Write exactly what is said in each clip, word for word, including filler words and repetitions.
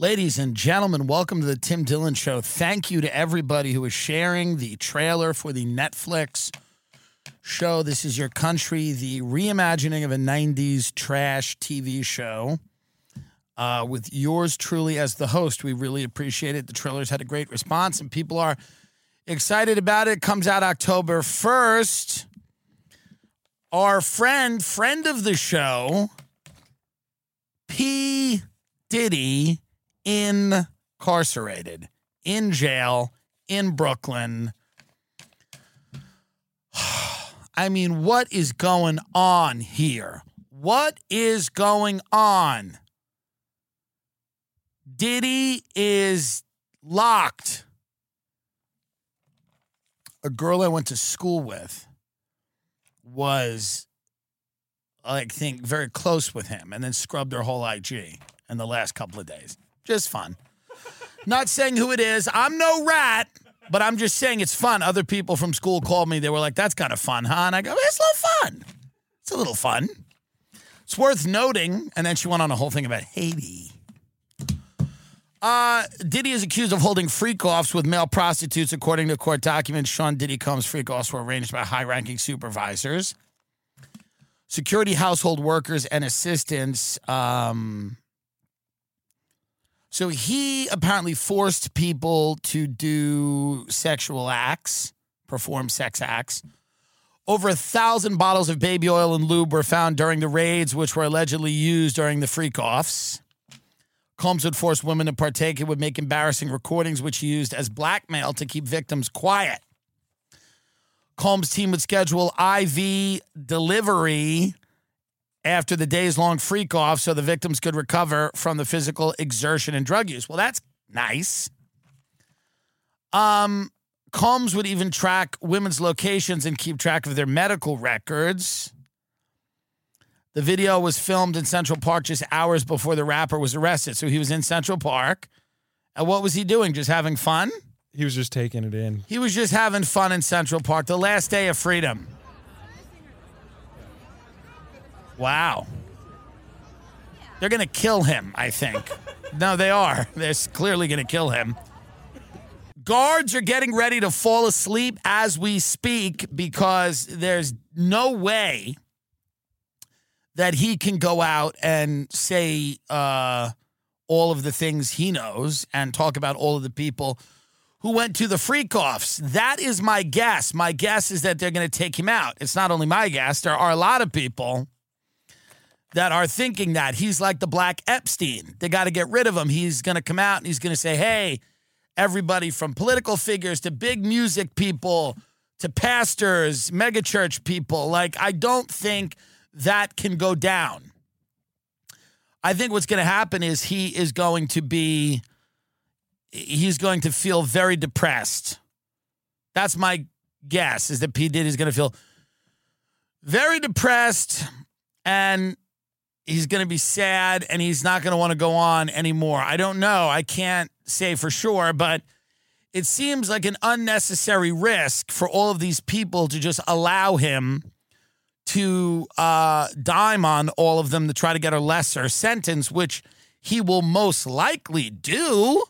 Ladies and gentlemen, welcome to the Tim Dillon Show. Thank you to everybody who is sharing the trailer for the Netflix show. This is Your Country, the reimagining of a nineties trash T V show uh, with yours truly as the host. We really appreciate it. The trailer's had a great response, and people are excited about it. It comes out October first. Our friend, friend of the show, P. Diddy, incarcerated, in jail, in Brooklyn. I mean, what is going on here? What is going on? Diddy is locked. A girl I went to school with was, I think, very close with him and then scrubbed her whole I G in the last couple of days. Just fun. Not saying who it is. I'm no rat, but I'm just saying it's fun. Other people from school called me. They were like, that's kind of fun, huh? And I go, it's a little fun. It's a little fun. It's worth noting. And then she went on a whole thing about Haiti. Uh, Diddy is accused of holding freak-offs with male prostitutes. According to court documents, Sean Diddy Combs' freak-offs were arranged by high-ranking supervisors, security, household workers, and assistants. Um... So he apparently forced people to do sexual acts, perform sex acts. Over a thousand bottles of baby oil and lube were found during the raids, which were allegedly used during the freak-offs. Combs would force women to partake and would make embarrassing recordings, which he used as blackmail to keep victims quiet. Combs' team would schedule I V delivery after the days-long freak-off so the victims could recover from the physical exertion and drug use. Well, that's nice. Um, Combs would even track women's locations and keep track of their medical records. The video was filmed in Central Park just hours before the rapper was arrested. So he was in Central Park. And what was he doing? Just having fun? He was just taking it in. He was just having fun in Central Park. The last day of freedom. Wow. They're going to kill him, I think. No, they are. They're clearly going to kill him. Guards are getting ready to fall asleep as we speak because there's no way that he can go out and say uh, all of the things he knows and talk about all of the people who went to the freak-offs. That is my guess. My guess is that they're going to take him out. It's not only my guess. There are a lot of people that are thinking that. He's like the Black Epstein. They got to get rid of him. He's going to come out and he's going to say, hey, everybody from political figures to big music people to pastors, megachurch people, like, I don't think that can go down. I think what's going to happen is he is going to be, he's going to feel very depressed. That's my guess, is that P. Diddy is going to feel very depressed and he's going to be sad and he's not going to want to go on anymore. I don't know. I can't say for sure, but it seems like an unnecessary risk for all of these people to just allow him to uh, dime on all of them to try to get a lesser sentence, which he will most likely do,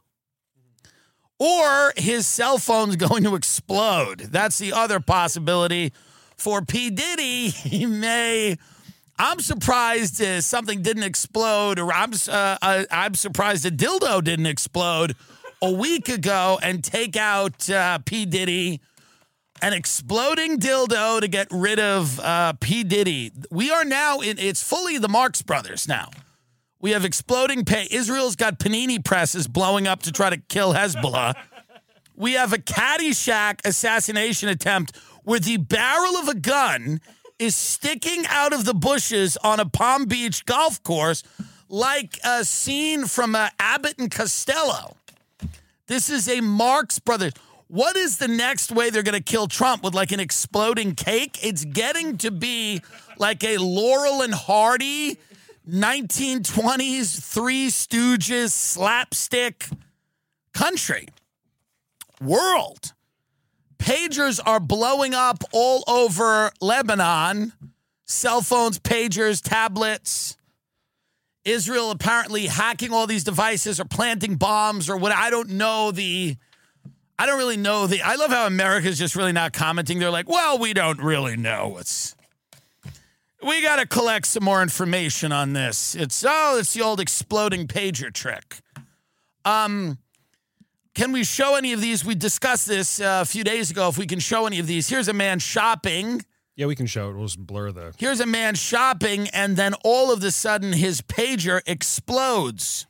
or his cell phone's going to explode. That's the other possibility for P. Diddy. He may... I'm surprised uh, something didn't explode, or I'm uh, uh, I'm surprised a dildo didn't explode a week ago and take out uh, P. Diddy, an exploding dildo to get rid of uh, P. Diddy. We are now in, it's fully the Marx Brothers now. We have exploding pay. Israel's got panini presses blowing up to try to kill Hezbollah. We have a Caddyshack assassination attempt where the barrel of a gun is sticking out of the bushes on a Palm Beach golf course like a scene from uh, Abbott and Costello. This is a Marx Brothers. What is the next way they're going to kill Trump? With like an exploding cake? It's getting to be like a Laurel and Hardy nineteen twenties Three Stooges slapstick country. World. Pagers are blowing up all over Lebanon. Cell phones, pagers, tablets. Israel apparently hacking all these devices or planting bombs or what. I don't know the, I don't really know the, I love how America's just really not commenting. They're like, well, we don't really know what's, we got to collect some more information on this. It's, oh, it's the old exploding pager trick. Um, can we show any of these? We discussed this uh, a few days ago. If we can show any of these. Here's a man shopping. Yeah, we can show it. We'll just blur the... Here's a man shopping, and then all of a sudden his pager explodes.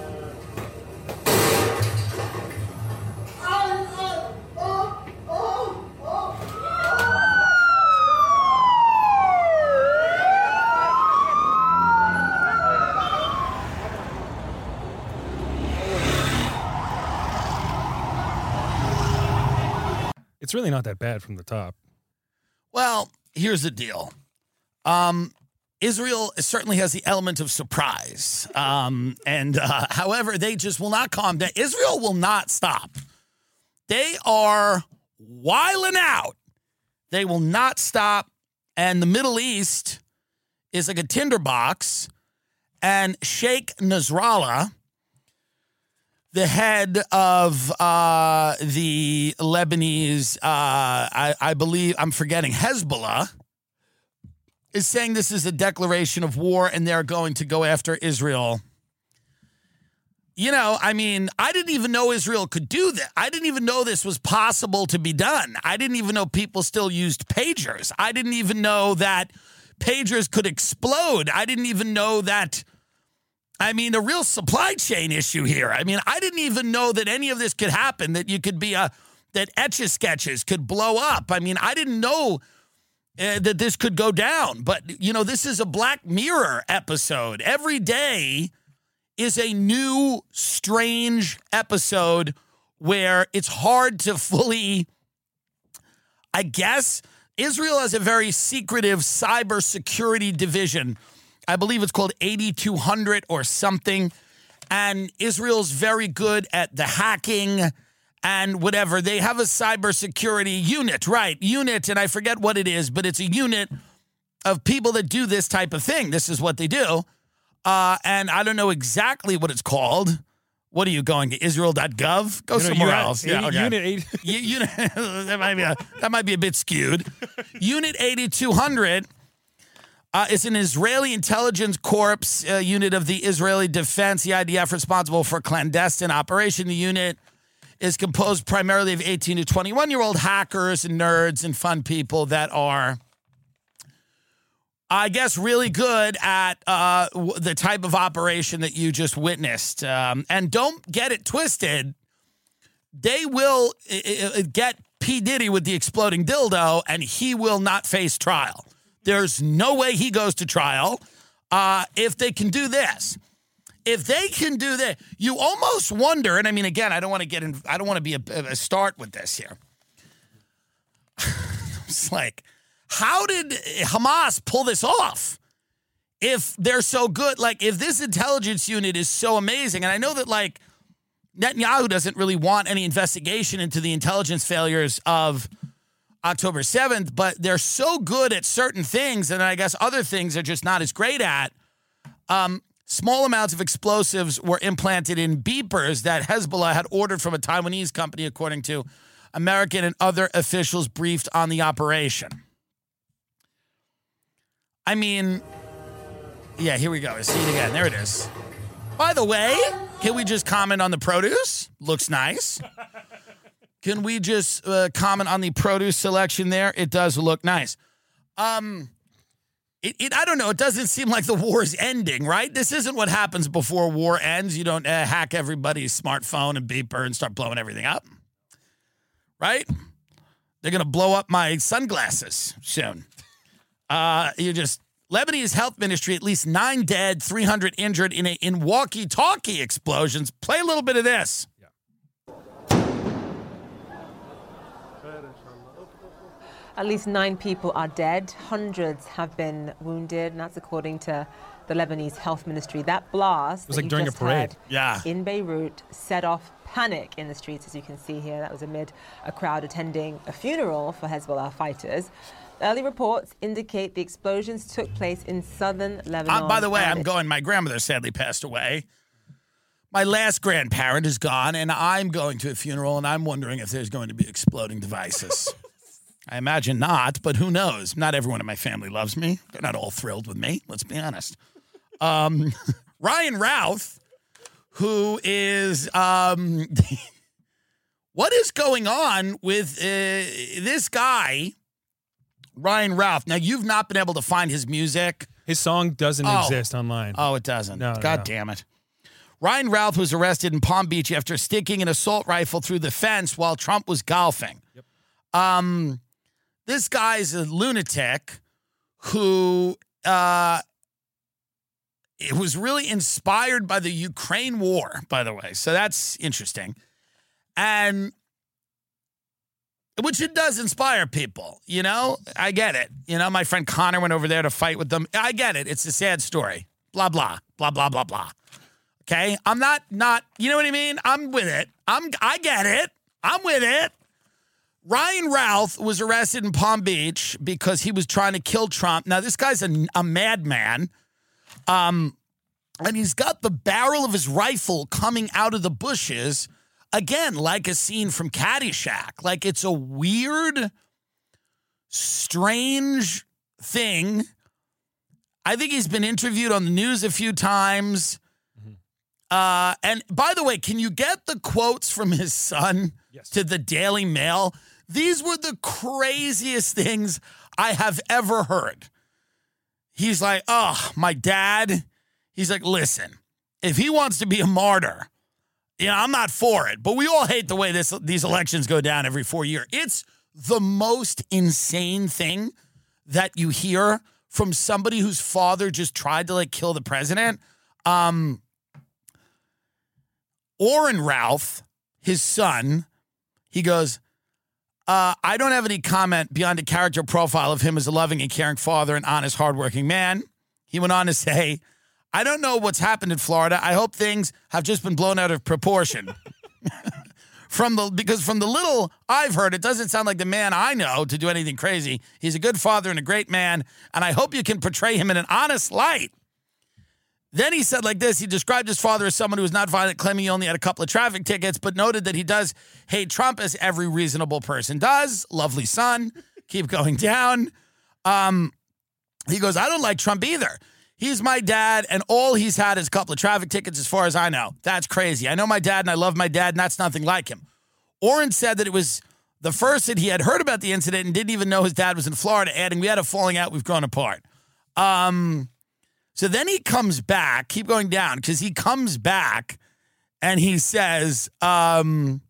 It's really not that bad from the top. Well, here's the deal. Um, Israel certainly has the element of surprise. Um, and uh, however, they just will not calm down. Israel will not stop. They are wiling out. They will not stop. And the Middle East is like a tinderbox. And Sheikh Nasrallah, the head of uh, the Lebanese, uh, I, I believe, I'm forgetting, Hezbollah, is saying this is a declaration of war and they're going to go after Israel. You know, I mean, I didn't even know Israel could do that. I didn't even know this was possible to be done. I didn't even know people still used pagers. I didn't even know that pagers could explode. I didn't even know that... I mean, a real supply chain issue here. I mean, I didn't even know that any of this could happen, that you could be a, that Etch-a-Sketches could blow up. I mean, I didn't know uh, that this could go down. But, you know, this is a Black Mirror episode. Every day is a new, strange episode where it's hard to fully, I guess, Israel has a very secretive cybersecurity division. I believe it's called eighty-two hundred or something. And Israel's very good at the hacking and whatever. They have a cybersecurity unit, right? Unit, and I forget what it is, but it's a unit of people that do this type of thing. This is what they do. Uh, and I don't know exactly what it's called. What are you going to Israel dot gov? Go you know, somewhere else. eighty, yeah, okay. Unit eight. Unit, that, might be a, that might be a bit skewed. Unit eighty-two hundred. Uh, it's an Israeli intelligence corps uh, unit of the Israeli Defense, the I D F, responsible for clandestine operation. The unit is composed primarily of eighteen to twenty-one-year-old hackers and nerds and fun people that are, I guess, really good at uh, w- the type of operation that you just witnessed. Um, and don't get it twisted. They will uh, get P. Diddy with the exploding dildo, and he will not face trial. There's no way he goes to trial uh, if they can do this. If they can do that, you almost wonder, and I mean, again, I don't want to get in, I don't want to be a, a start with this here. It's like, how did Hamas pull this off? If they're so good, like if this intelligence unit is so amazing, and I know that like Netanyahu doesn't really want any investigation into the intelligence failures of October seventh, but they're so good at certain things, and I guess other things are just not as great at. Um, small amounts of explosives were implanted in beepers that Hezbollah had ordered from a Taiwanese company, according to American and other officials briefed on the operation. I mean, yeah, here we go. I see it again. There it is. By the way, can we just comment on the produce? Looks nice. Can we just uh, comment on the produce selection there? It does look nice. Um, it, it, I don't know. It doesn't seem like the war is ending, right? This isn't what happens before war ends. You don't uh, hack everybody's smartphone and beeper and start blowing everything up, right? They're going to blow up my sunglasses soon. Uh, you just, Lebanese health ministry, at least nine dead, three hundred injured in, a, in walkie-talkie explosions. Play a little bit of this. At least nine people are dead. Hundreds have been wounded, and that's according to the Lebanese health ministry. That blast it was that like you during just a parade heard yeah. in Beirut set off panic in the streets, as you can see here. That was amid a crowd attending a funeral for Hezbollah fighters. Early reports indicate the explosions took place in southern Lebanon. Uh, by the way, and I'm going. My grandmother sadly passed away. My last grandparent is gone, and I'm going to a funeral, and I'm wondering if there's going to be exploding devices. I imagine not, but who knows? Not everyone in my family loves me. They're not all thrilled with me. Let's be honest. Um, Ryan Routh, who is, um, what is going on with uh, this guy? Ryan Routh. Now, you've not been able to find his music. His song doesn't Oh. exist online. Oh, it doesn't. No, God no. damn it. Ryan Routh was arrested in Palm Beach after sticking an assault rifle through the fence while Trump was golfing. Yep. Um, this guy's a lunatic who uh, it was really inspired by the Ukraine war, by the way. So that's interesting. And which it does inspire people, you know? I get it. You know, my friend Connor went over there to fight with them. I get it. It's a sad story. Blah, blah, blah, blah, blah, blah. Okay? I'm not, not, you know what I mean? I'm with it. I'm, I get it. I'm with it. Ryan Routh was arrested in Palm Beach because he was trying to kill Trump. Now, this guy's a, a madman. Um, and he's got the barrel of his rifle coming out of the bushes. Again, like a scene from Caddyshack. Like, it's a weird, strange thing. I think he's been interviewed on the news a few times. Mm-hmm. Uh, and by the way, can you get the quotes from his son Yes. to the Daily Mail? These were the craziest things I have ever heard. He's like, oh, my dad. He's like, listen, if he wants to be a martyr, you know, I'm not for it, but we all hate the way this these elections go down every four years. It's the most insane thing that you hear from somebody whose father just tried to, like, kill the president. Um, Orrin Routh, his son, he goes, uh, I don't have any comment beyond a character profile of him as a loving and caring father and honest, hardworking man. He went on to say, I don't know what's happened in Florida. I hope things have just been blown out of proportion. from the because from the little I've heard, it doesn't sound like the man I know to do anything crazy. He's a good father and a great man, and I hope you can portray him in an honest light. Then he said like this, he described his father as someone who was not violent, claiming he only had a couple of traffic tickets, but noted that he does hate Trump as every reasonable person does. Lovely son. Keep going down. Um, he goes, I don't like Trump either. He's my dad, and all he's had is a couple of traffic tickets as far as I know. That's crazy. I know my dad, and I love my dad, and that's nothing like him. Orrin said that it was the first that he had heard about the incident and didn't even know his dad was in Florida, adding, we had a falling out, we've grown apart. Um, so then he comes back, keep going down, because he comes back, and he says, um,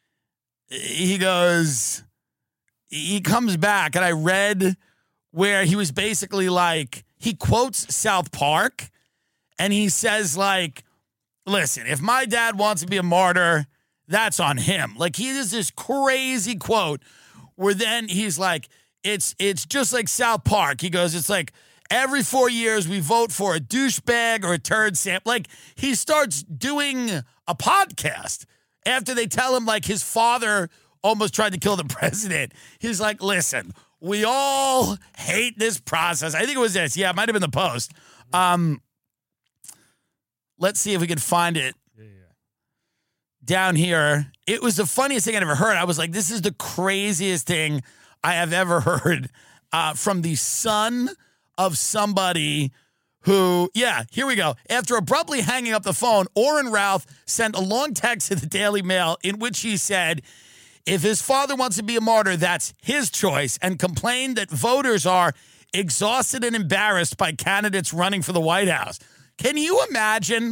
he goes, he comes back, and I read where he was basically like, he quotes South Park, and he says, like, listen, if my dad wants to be a martyr, that's on him. Like, he does this crazy quote where then he's like, it's it's just like South Park. He goes, it's like every four years we vote for a douchebag or a turd samp. Like, he starts doing a podcast after they tell him, like, his father almost tried to kill the president. He's like, listen, we all hate this process. I think it was this. Yeah, it might have been the Post. Um, let's see if we can find it Yeah, yeah. down here. It was the funniest thing I'd ever heard. I was like, this is the craziest thing I have ever heard uh, from the son of somebody who, yeah, here we go. After abruptly hanging up the phone, Orrin Routh sent a long text to the Daily Mail in which he said, if his father wants to be a martyr, that's his choice, and complained that voters are exhausted and embarrassed by candidates running for the White House. Can you imagine?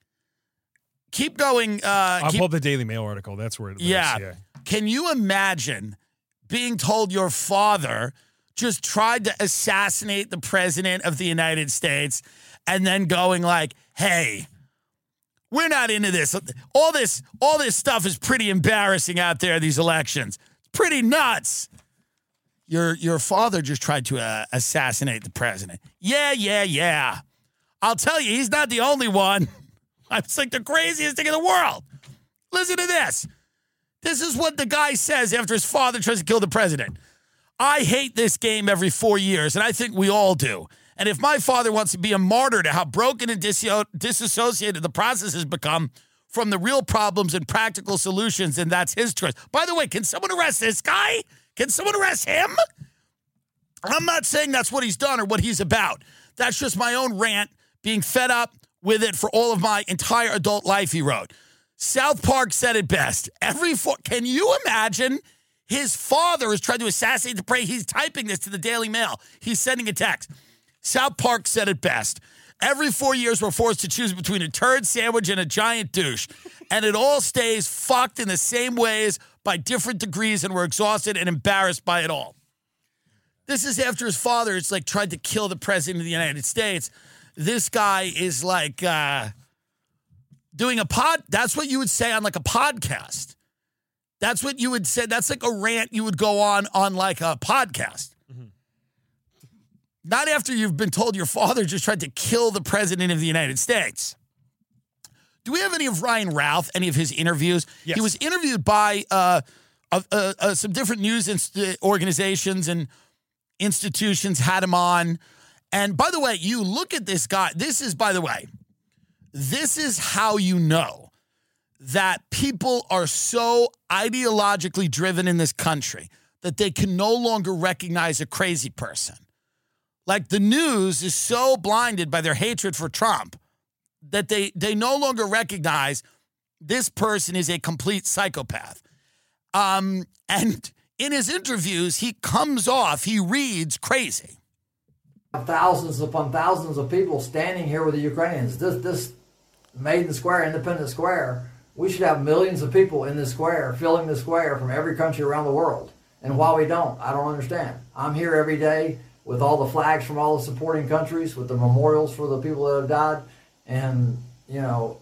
Keep going. Uh, I'll keep, pull up the Daily Mail article. That's where it lives. yeah. yeah. Can you imagine being told your father just tried to assassinate the president of the United States and then going like, hey, we're not into this. All this, all this stuff is pretty embarrassing out there, these elections. It's pretty nuts. Your your father just tried to uh, assassinate the president. Yeah, yeah, yeah. I'll tell you, he's not the only one. It's like the craziest thing in the world. Listen to this. This is what the guy says after his father tries to kill the president. I hate this game every four years, and I think we all do. And if my father wants to be a martyr to how broken and disso- disassociated the process has become from the real problems and practical solutions, then that's his choice. By the way, can someone arrest this guy? Can someone arrest him? I'm not saying that's what he's done or what he's about. That's just my own rant, being fed up with it for all of my entire adult life, he wrote. South Park said it best. Every four, can you imagine his father is trying to assassinate the prey? He's typing this to the Daily Mail. He's sending a text. South Park said it best. Every four years, we're forced to choose between a turd sandwich and a giant douche. And it all stays fucked in the same ways by different degrees, and we're exhausted and embarrassed by it all. This is after his father has, like, tried to kill the president of the United States. This guy is, like, uh, doing a pod. That's what you would say on, like, a podcast. That's what you would say. That's like a rant you would go on on, like, a podcast. Not after you've been told your father just tried to kill the president of the United States. Do we have any of Ryan Routh, any of his interviews? Yes. He was interviewed by uh, uh, uh, some different news inst- organizations and institutions, had him on. And by the way, you look at this guy. This is, by the way, this is how you know that people are so ideologically driven in this country that they can no longer recognize a crazy person. Like, the news is so blinded by their hatred for Trump that they, they no longer recognize this person is a complete psychopath. Um, and in his interviews, he comes off, he reads crazy. Thousands upon thousands of people standing here with the Ukrainians. This, this Maiden Square, Independence Square, we should have millions of people in this square, filling the square from every country around the world. And why we don't, I don't understand. I'm here every day with all the flags from all the supporting countries, with the memorials for the people that have died. And, you know,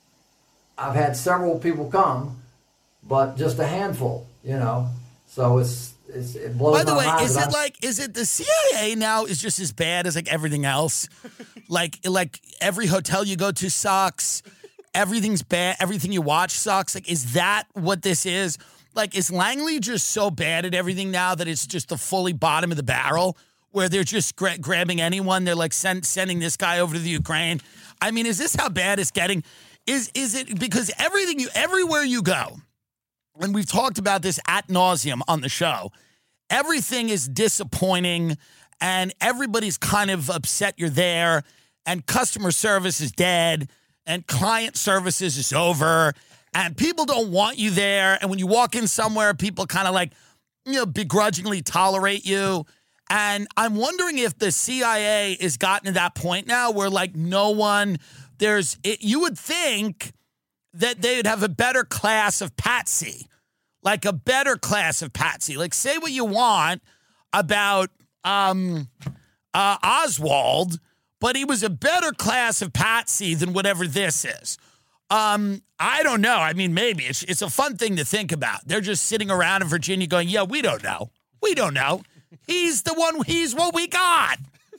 I've had several people come, but just a handful, you know. So it's, it's it blows my mind. By the way, is it I'm, like, is it the C I A now is just as bad as, like, everything else? like, like every hotel you go to sucks. Everything's bad. Everything you watch sucks. Like, is that what this is? Like, is Langley just so bad at everything now that it's just the fully bottom of the barrel, where they're just gra- grabbing anyone? They're like send, sending this guy over to the Ukraine. I mean, is this how bad it's getting? Is is it because everything you everywhere you go, and we've talked about this ad nauseum on the show, everything is disappointing, and everybody's kind of upset you're there, and customer service is dead, and client services is over, and people don't want you there, and when you walk in somewhere, people kind of like, you know, begrudgingly tolerate you. And I'm wondering if the C I A has gotten to that point now where, like, no one, there's, it, you would think that they would have a better class of patsy, like a better class of patsy. Like, say what you want about um, uh, Oswald, but he was a better class of patsy than whatever this is. Um, I don't know. I mean, maybe it's it's a fun thing to think about. They're just sitting around in Virginia going, yeah, we don't know. We don't know. He's the one, he's what we got.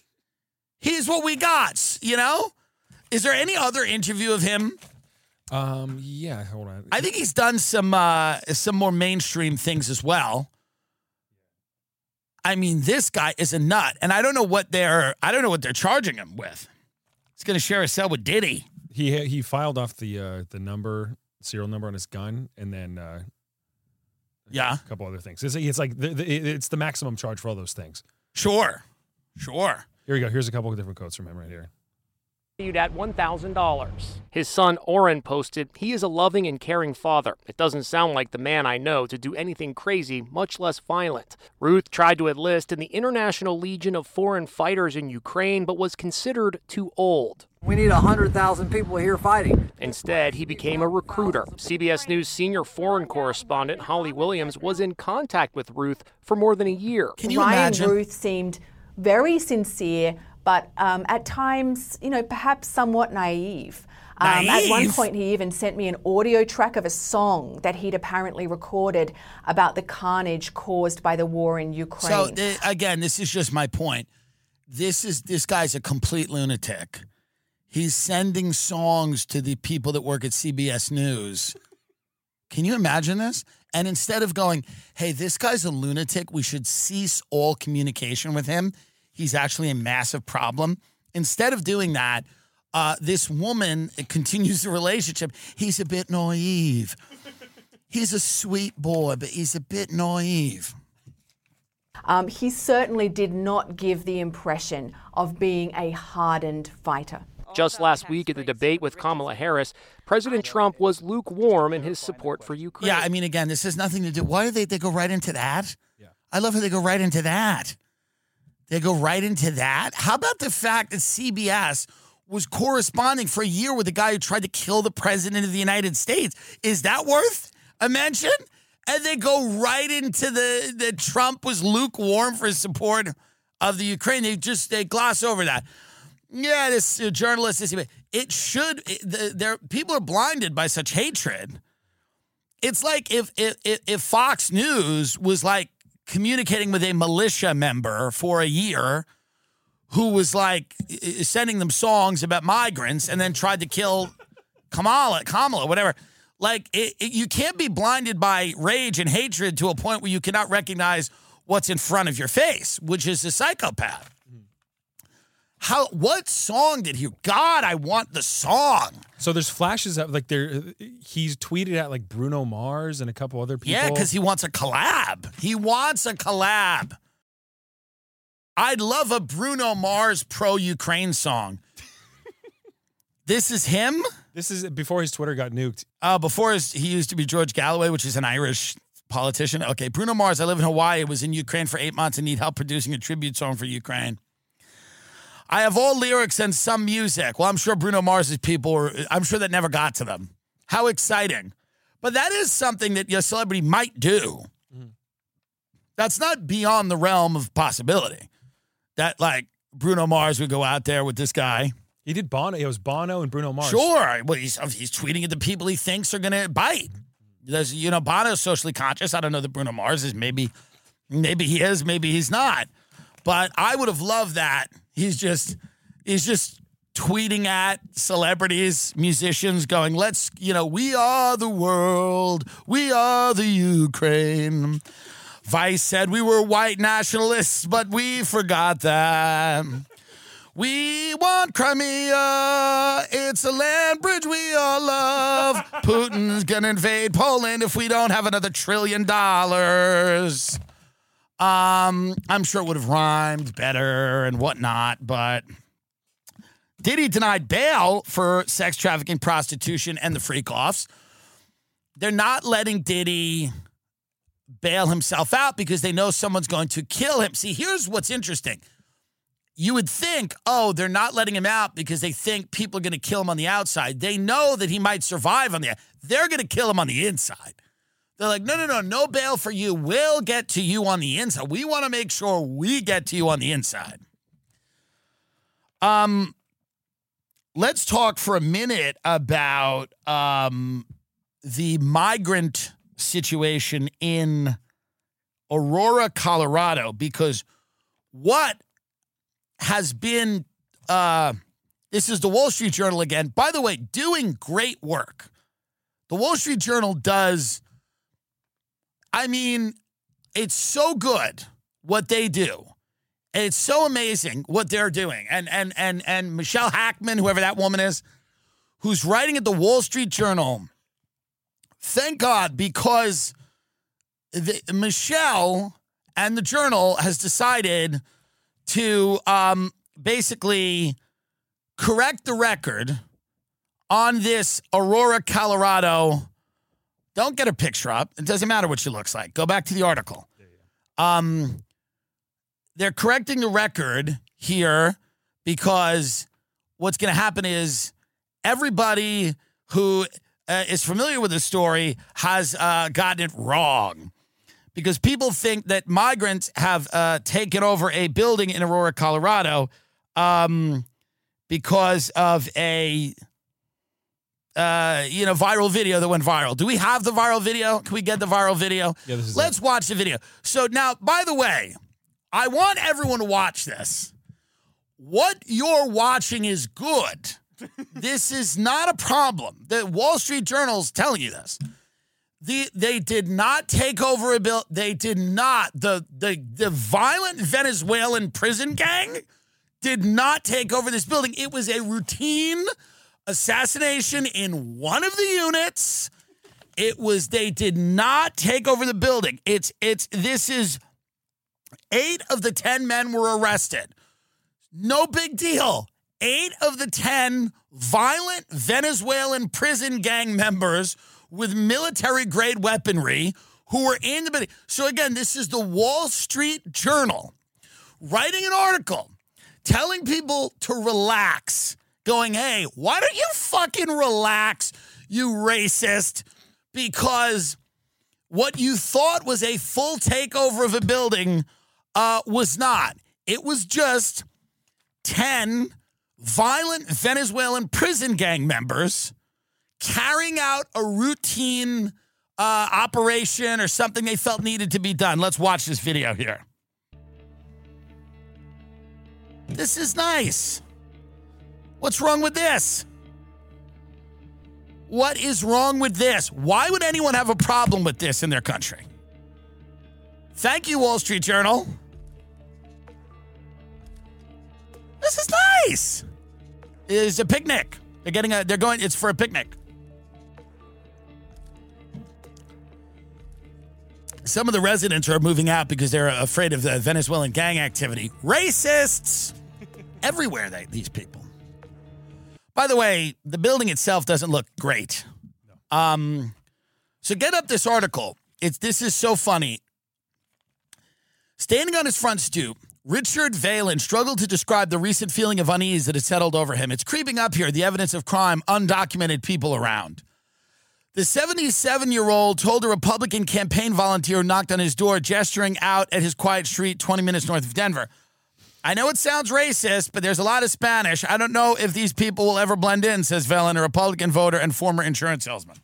He's what we got, you know? Is there any other interview of him? Um, yeah, hold on. I think he's done some uh, some more mainstream things as well. I mean, this guy is a nut, and I don't know what they're I don't know what they're charging him with. He's going to share a cell with Diddy. He he filed off the uh, the number, serial number on his gun, and then uh, yeah, a couple other things. It's, it's like the, the, it's the maximum charge for all those things. Sure, sure. Here we go. Here's a couple of different quotes from him right here. At one thousand dollars. His son Oren posted, "He is a loving and caring father. It doesn't sound like the man I know to do anything crazy, much less violent." Ruth tried to enlist in the International Legion of Foreign Fighters in Ukraine, but was considered too old. we need one hundred thousand people here fighting. Instead, he became a recruiter. C B S News senior foreign correspondent Holly Williams was in contact with Ruth for more than a year. Can you Ryan imagine? Ruth seemed very sincere, but um, at times, you know, perhaps somewhat naive. Um, at one Naive? point, he even sent me an audio track of a song that he'd apparently recorded about the carnage caused by the war in Ukraine. So uh, again, this is just my point. This is this guy's a complete lunatic. He's sending songs to the people that work at C B S News. Can you imagine this? And instead of going, hey, this guy's a lunatic, we should cease all communication with him. He's actually a massive problem. Instead of doing that, uh, this woman continues the relationship. He's a bit naive. He's a sweet boy, but he's a bit naive. Um, he certainly did not give the impression of being a hardened fighter. Just last week at the debate with Kamala Harris, President Trump was lukewarm in his support for Ukraine. Yeah, I mean, again, this has nothing to do. Why do they, they go right into that? Yeah. I love how they go right into that. They go right into that. How about the fact that C B S was corresponding for a year with the guy who tried to kill the president of the United States? Is that worth a mention? And they go right into the that Trump was lukewarm for his support of the Ukraine. They just they gloss over that. Yeah, this uh, journalist is. It should. It, the, there, people are blinded by such hatred. It's like if if if Fox News was like communicating with a militia member for a year, who was like sending them songs about migrants, and then tried to kill Kamala, Kamala, whatever. Like it, it, you can't be blinded by rage and hatred to a point where you cannot recognize what's in front of your face, which is a psychopath. How? What song did he? God, I want the song. So there's flashes of like there. He's tweeted at like Bruno Mars and a couple other people. Yeah, because he wants a collab. He wants a collab. I'd love a Bruno Mars pro-Ukraine song. This is him? This is before his Twitter got nuked. Uh, before his, he used to be George Galloway, which is an Irish politician. Okay, Bruno Mars, I live in Hawaii, was in Ukraine for eight months and need help producing a tribute song for Ukraine. I have all lyrics and some music. Well, I'm sure Bruno Mars's people, were, I'm sure that never got to them. How exciting. But that is something that your celebrity might do. Mm-hmm. That's not beyond the realm of possibility. That, like, Bruno Mars would go out there with this guy. He did Bono. It was Bono and Bruno Mars. Sure. Well, he's, he's tweeting at the people he thinks are going to bite. There's, you know, Bono's socially conscious. I don't know that Bruno Mars is. Maybe, maybe he is. Maybe he's not. But I would have loved that. He's just, he's just tweeting at celebrities, musicians, going, let's, you know, we are the world. We are the Ukraine. Vice said we were white nationalists, but we forgot that. We want Crimea. It's a land bridge we all love. Putin's gonna invade Poland if we don't have another trillion dollars. Um, I'm sure it would have rhymed better and whatnot, but Diddy denied bail for sex trafficking, prostitution, and the freak-offs. They're not letting Diddy bail himself out because they know someone's going to kill him. See, here's what's interesting. You would think, oh, they're not letting him out because they think people are going to kill him on the outside. They know that he might survive on the outside. They're going to kill him on the inside. They're like, no, no, no, no bail for you. We'll get to you on the inside. We want to make sure we get to you on the inside. Um, let's talk for a minute about um, the migrant situation in Aurora, Colorado, because what has been, uh, this is the Wall Street Journal again, by the way, doing great work. The Wall Street Journal does, I mean, it's so good what they do. And it's so amazing what they're doing. And and and and Michelle Hackman, whoever that woman is, who's writing at the Wall Street Journal, thank God, because the, Michelle and the Journal has decided to um, basically correct the record on this Aurora, Colorado. Don't get a picture up. It doesn't matter what she looks like. Go back to the article. Um, they're correcting the record here because what's going to happen is everybody who uh, is familiar with the story has uh, gotten it wrong. Because people think that migrants have uh, taken over a building in Aurora, Colorado, um, because of a, uh, you know, viral video that went viral. Do we have the viral video? Can we get the viral video? Yeah, this is Let's it. watch the video. So now, by the way, I want everyone to watch this. What you're watching is good. This is not a problem. The Wall Street Journal's telling you this. The, they did not take over a bill. They did not. The, the, the violent Venezuelan prison gang did not take over this building. It was a routine assassination in one of the units. It was, they did not take over the building. It's, it's, this is eight of the ten men were arrested. No big deal. Eight of the ten violent Venezuelan prison gang members with military-grade weaponry who were in the building. So again, this is the Wall Street Journal writing an article telling people to relax, going, hey, why don't you fucking relax, you racist, because what you thought was a full takeover of a building uh, was not. It was just ten violent Venezuelan prison gang members carrying out a routine uh, operation or something they felt needed to be done. Let's watch this video here. This is nice. What's wrong with this? What is wrong with this? Why would anyone have a problem with this in their country? Thank you, Wall Street Journal. This is nice. It's a picnic. They're getting a, they're going, it's for a picnic. Some of the residents are moving out because they're afraid of the Venezuelan gang activity. Racists! Everywhere, they, these people. By the way, the building itself doesn't look great. Um, so get up this article. It's This is so funny. Standing on his front stoop, Richard Valen struggled to describe the recent feeling of unease that had settled over him. It's creeping up here, the evidence of crime, undocumented people around. The seventy-seven-year-old told a Republican campaign volunteer who knocked on his door, gesturing out at his quiet street twenty minutes north of Denver. I know it sounds racist, but there's a lot of Spanish. I don't know if these people will ever blend in, says Velen, a Republican voter and former insurance salesman.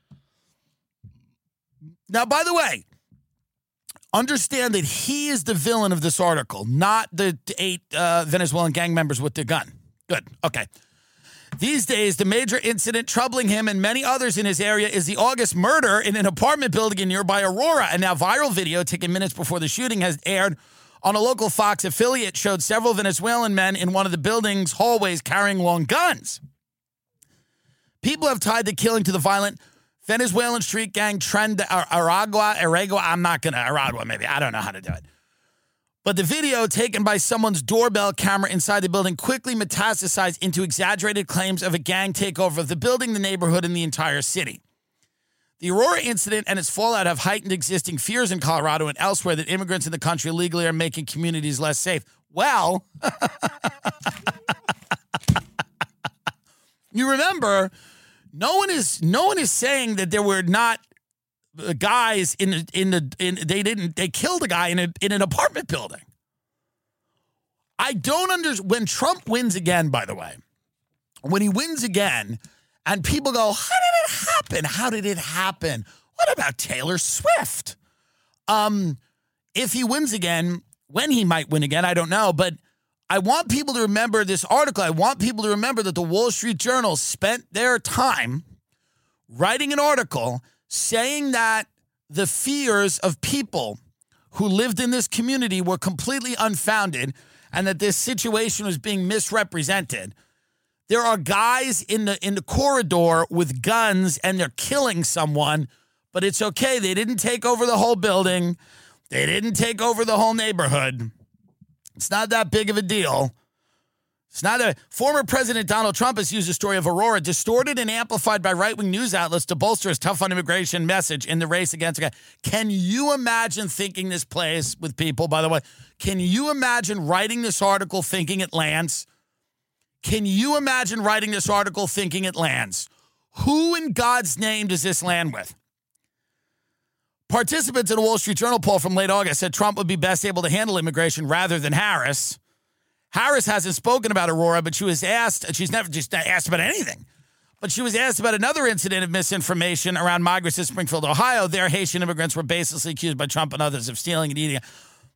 Now, by the way, understand that he is the villain of this article, not the eight uh, Venezuelan gang members with the gun. Good. Okay. These days, the major incident troubling him and many others in his area is the August murder in an apartment building in nearby Aurora. A now viral video taken minutes before the shooting has aired on a local Fox affiliate showed several Venezuelan men in one of the building's hallways carrying long guns. People have tied the killing to the violent Venezuelan street gang trend, Aragua, Aragua, I'm not going to, Aragua maybe, I don't know how to do it. But the video taken by someone's doorbell camera inside the building quickly metastasized into exaggerated claims of a gang takeover of the building, the neighborhood, and the entire city. The Aurora incident and its fallout have heightened existing fears in Colorado and elsewhere that immigrants in the country illegally are making communities less safe. Well, you remember, no one is no one is saying that there were not guys in the in the in they didn't they killed a guy in a in an apartment building. I don't understand when Trump wins again, by the way. When he wins again and people go, how did it happen? How did it happen? What about Taylor Swift? Um if he wins again, when he might win again, I don't know, but I want people to remember this article. I want people to remember that the Wall Street Journal spent their time writing an article saying that the fears of people who lived in this community were completely unfounded and that this situation was being misrepresented. There are guys in the in the corridor with guns and they're killing someone, but it's okay. They didn't take over the whole building. They didn't take over the whole neighborhood. It's not that big of a deal. It's not a former President Donald Trump has used the story of Aurora, distorted and amplified by right-wing news outlets to bolster his tough on immigration message in the race against a guy. Can you imagine thinking this plays with people, by the way? Can you imagine writing this article thinking it lands? Can you imagine writing this article thinking it lands? Who in God's name does this land with? Participants in a Wall Street Journal poll from late August said Trump would be best able to handle immigration rather than Harris. Harris hasn't spoken about Aurora, but she was asked, she's never just asked about anything, but she was asked about another incident of misinformation around migrants in Springfield, Ohio. There, Haitian immigrants were baselessly accused by Trump and others of stealing and eating.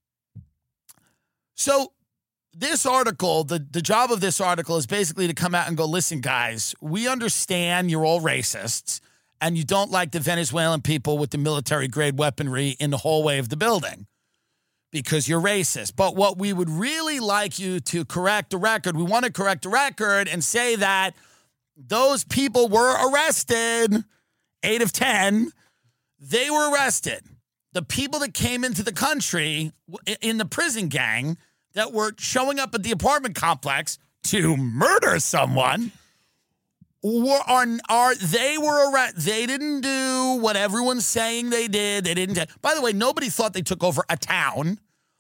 So this article, the, the job of this article is basically to come out and go, listen, guys, we understand you're all racists, and you don't like the Venezuelan people with the military-grade weaponry in the hallway of the building because you're racist. But what we would really like you to correct the record, we want to correct the record and say that those people were arrested, eight of ten. They were arrested. The people that came into the country in the prison gang that were showing up at the apartment complex to murder someone were are, are they were arrested. They didn't do what everyone's saying they did. They didn't. By the way, nobody thought they took over a town.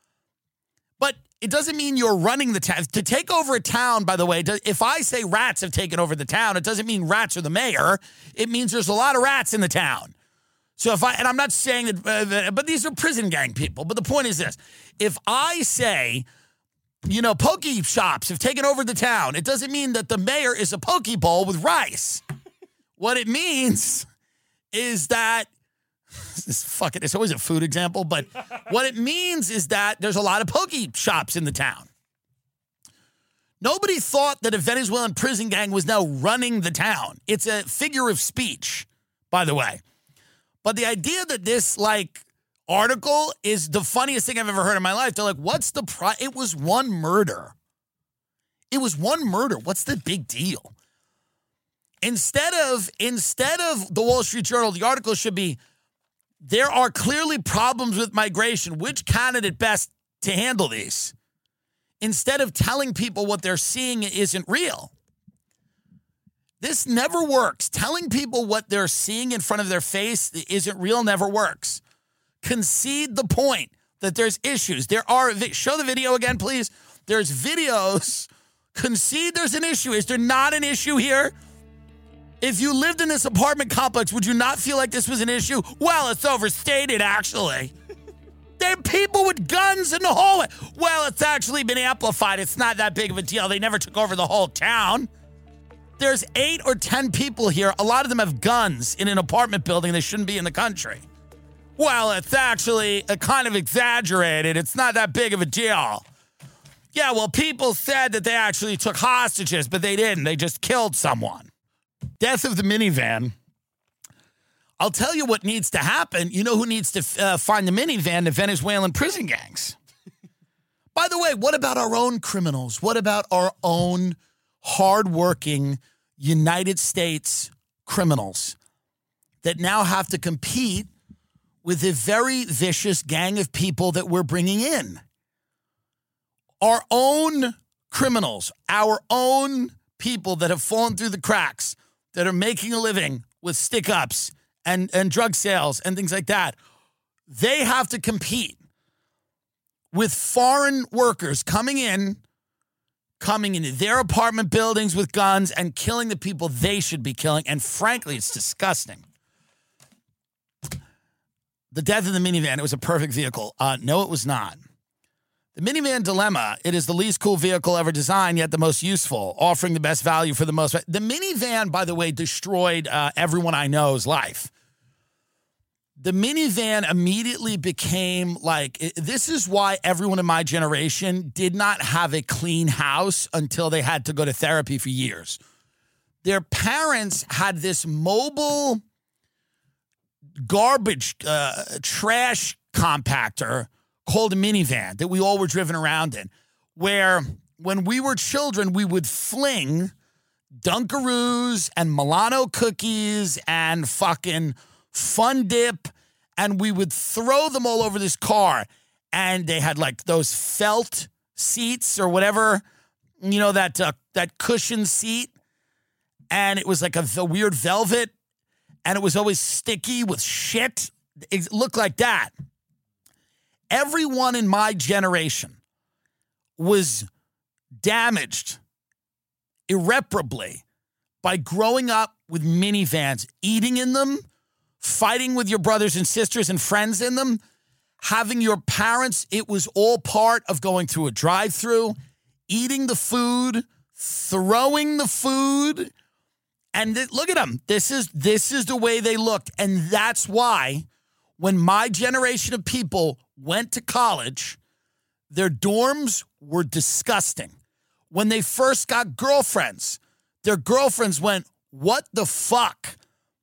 But it doesn't mean you're running the town. To take over a town, by the way, if I say rats have taken over the town, it doesn't mean rats are the mayor. It means there's a lot of rats in the town. So if I, and I'm not saying that, uh, but these are prison gang people. But the point is this. If I say, you know, poke shops have taken over the town, it doesn't mean that the mayor is a poke bowl with rice. What it means is that, this fucking, it's always a food example, but what it means is that there's a lot of poke shops in the town. Nobody thought that a Venezuelan prison gang was now running the town. It's a figure of speech, by the way. But the idea that this, like, article is the funniest thing I've ever heard in my life. They're like, what's the pri-? It was one murder. It was one murder. What's the big deal? Instead of, instead of the Wall Street Journal, the article should be, there are clearly problems with migration. Which candidate best to handle these? Instead of telling people what they're seeing isn't real. This never works. Telling people what they're seeing in front of their face isn't real never works. Concede the point that there's issues. There are, show the video again, please. There's videos. Concede there's an issue. Is there not an issue here? If you lived in this apartment complex, would you not feel like this was an issue? Well, it's overstated, actually. There are people with guns in the hallway. Well, it's actually been amplified. It's not that big of a deal. They never took over the whole town. There's eight or ten people here. A lot of them have guns in an apartment building. They shouldn't be in the country. Well, it's actually a kind of exaggerated. It's not that big of a deal. Yeah, well, people said that they actually took hostages, but they didn't. They just killed someone. Death of the minivan. I'll tell you what needs to happen. You know who needs to uh, find the minivan? The Venezuelan prison gangs. By the way, what about our own criminals? What about our own hardworking United States criminals that now have to compete with a very vicious gang of people that we're bringing in? Our own criminals, our own people that have fallen through the cracks, that are making a living with stick-ups and, and drug sales and things like that, they have to compete with foreign workers coming in, coming into their apartment buildings with guns and killing the people they should be killing. And frankly, it's disgusting. The death of the minivan, it was a perfect vehicle. Uh, no, it was not. The minivan dilemma, it is the least cool vehicle ever designed, yet the most useful, offering the best value for the most. The minivan, by the way, destroyed uh, everyone I know's life. The minivan immediately became like, this is why everyone in my generation did not have a clean house until they had to go to therapy for years. Their parents had this mobile garbage, uh, trash compactor called a minivan that we all were driven around in, where when we were children, we would fling Dunkaroos and Milano cookies and fucking Fun Dip, and we would throw them all over this car. And they had like those felt seats or whatever, you know, that uh, that cushion seat. And it was like a, a weird velvet, and it was always sticky with shit. It looked like that. Everyone in my generation was damaged irreparably by growing up with minivans, eating in them, fighting with your brothers and sisters and friends in them, having your parents. It was all part of going through a drive-through, eating the food, throwing the food. And th- look at them. This is, this is the way they looked. And that's why when my generation of people went to college, their dorms were disgusting. When they first got girlfriends, their girlfriends went, what the fuck?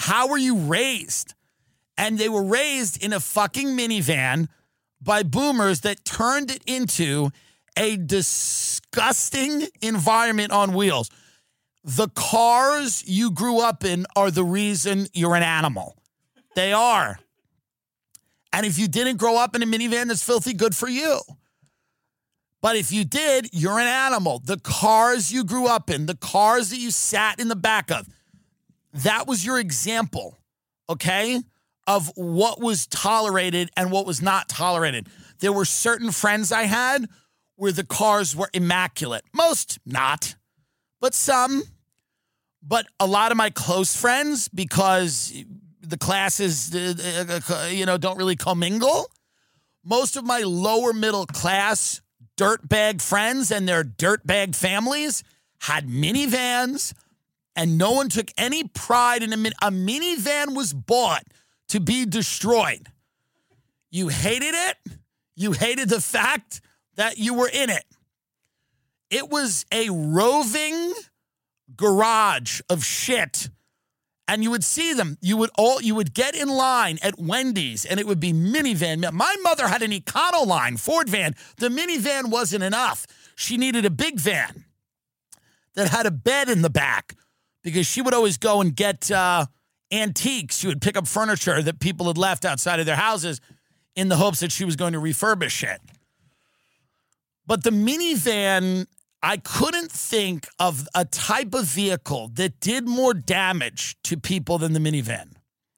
How were you raised? And they were raised in a fucking minivan by boomers that turned it into a disgusting environment on wheels. The cars you grew up in are the reason you're an animal. They are. And if you didn't grow up in a minivan that's filthy, good for you. But if you did, you're an animal. The cars you grew up in, the cars that you sat in the back of, that was your example, okay, of what was tolerated and what was not tolerated. There were certain friends I had where the cars were immaculate. Most not, but some. But a lot of my close friends, because the classes, uh, you know, don't really commingle, most of my lower middle class dirtbag friends and their dirtbag families had minivans, and no one took any pride in a min- a minivan was bought to be destroyed. You hated it. You hated the fact that you were in it. It was a roving garage of shit, and you would see them. You would all you would get in line at Wendy's, and it would be minivan. My mother had an Econoline Ford van. The minivan wasn't enough. She needed a big van that had a bed in the back, because she would always go and get uh, antiques. She would pick up furniture that people had left outside of their houses in the hopes that she was going to refurbish it. But the minivan, I couldn't think of a type of vehicle that did more damage to people than the minivan.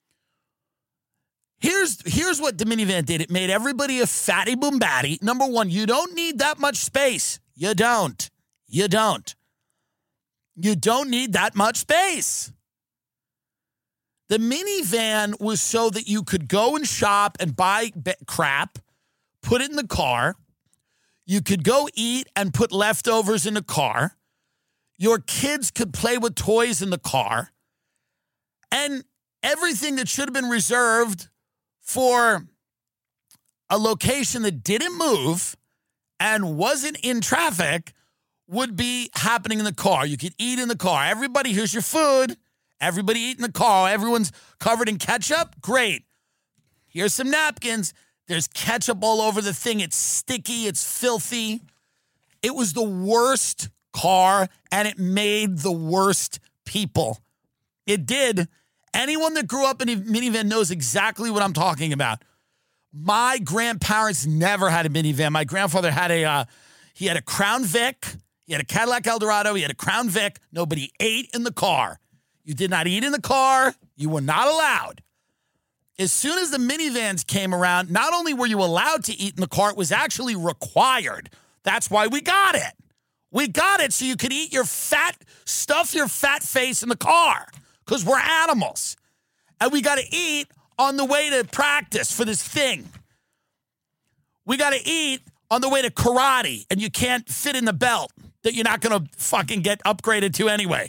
Here's, here's what the minivan did. It made everybody a fatty boom batty. Number one, you don't need that much space. You don't. You don't. You don't need that much space. The minivan was so that you could go and shop and buy crap, put it in the car. You could go eat and put leftovers in the car. Your kids could play with toys in the car. And everything that should have been reserved for a location that didn't move and wasn't in traffic would be happening in the car. You could eat in the car. Everybody, here's your food. Everybody eat in the car. Everyone's covered in ketchup. Great. Here's some napkins. There's ketchup all over the thing. It's sticky. It's filthy. It was the worst car, and it made the worst people. It did. Anyone that grew up in a minivan knows exactly what I'm talking about. My grandparents never had a minivan. My grandfather had a, uh, he had a Crown Vic. He had a Cadillac Eldorado. He had a Crown Vic. Nobody ate in the car. You did not eat in the car. You were not allowed. As soon as the minivans came around, not only were you allowed to eat in the car, it was actually required. That's why we got it. We got it so you could eat your fat, stuff your fat face in the car, because we're animals. And we got to eat on the way to practice for this thing. We got to eat on the way to karate, and you can't fit in the belt that you're not going to fucking get upgraded to anyway.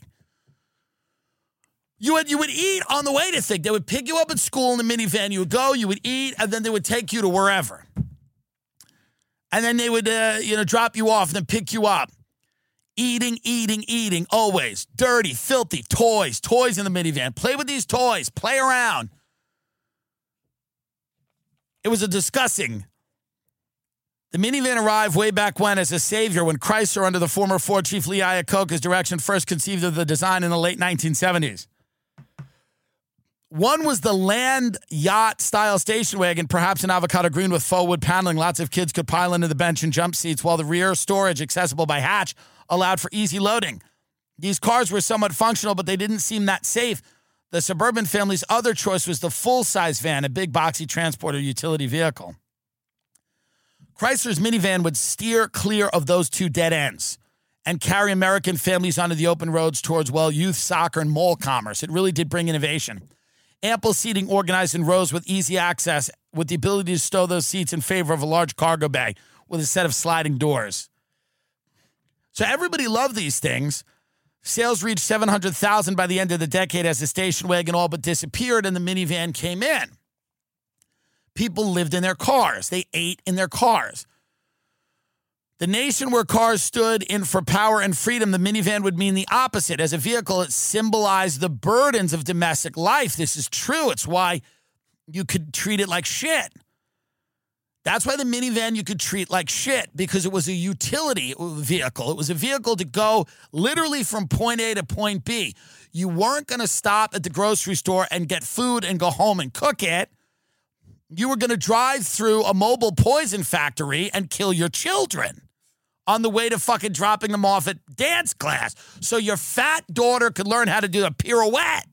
You would, you would eat on the way to thing. They would pick you up at school in the minivan. You would go, you would eat, and then they would take you to wherever. And then they would, uh, you know, drop you off and then pick you up. Eating, eating, eating, always. Dirty, filthy, toys, toys in the minivan. Play with these toys. Play around. It was a disgusting. The minivan arrived way back when as a savior when Chrysler, under the former Ford chief Lee Iacocca's direction, first conceived of the design in the late nineteen seventies. One was the land yacht style station wagon, perhaps an avocado green with faux wood paneling. Lots of kids could pile into the bench and jump seats, while the rear storage, accessible by hatch, allowed for easy loading. These cars were somewhat functional, but they didn't seem that safe. The suburban family's other choice was the full-size van, a big boxy transport or utility vehicle. Chrysler's minivan would steer clear of those two dead ends and carry American families onto the open roads towards, well, youth soccer and mall commerce. It really did bring innovation. Ample seating organized in rows with easy access, with the ability to stow those seats in favor of a large cargo bay with a set of sliding doors. So everybody loved these things. Sales reached seven hundred thousand by the end of the decade as the station wagon all but disappeared and the minivan came in. People lived in their cars. They ate in their cars. The nation where cars stood in for power and freedom, the minivan would mean the opposite. As a vehicle, it symbolized the burdens of domestic life. This is true. It's why you could treat it like shit. That's why the minivan you could treat like shit, because it was a utility vehicle. It was a vehicle to go literally from point A to point B. You weren't going to stop at the grocery store and get food and go home and cook it. You were going to drive through a mobile poison factory and kill your children on the way to fucking dropping them off at dance class so your fat daughter could learn how to do a pirouette.